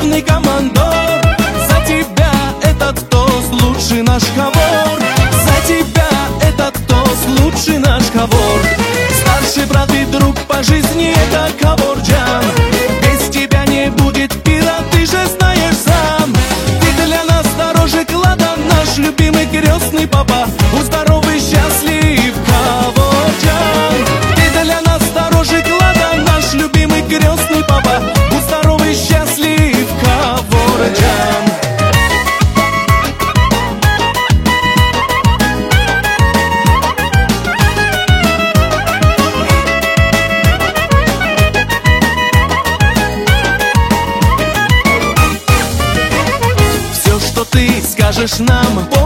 главный командор. За тебя этот тост, лучший наш хавор. За тебя этот тост, лучший наш хавор. Старший брат и друг по жизни — это Каворджан. Без тебя не будет пира, ты же знаешь сам. Ты для нас дороже клада, наш любимый крестный папа. Будь здоров и счастлив, Каворджан. Ты для нас дороже клада, наш любимый крестный папа. Будь здоров и счастлив, Каворджан. Все, что ты скажешь нам,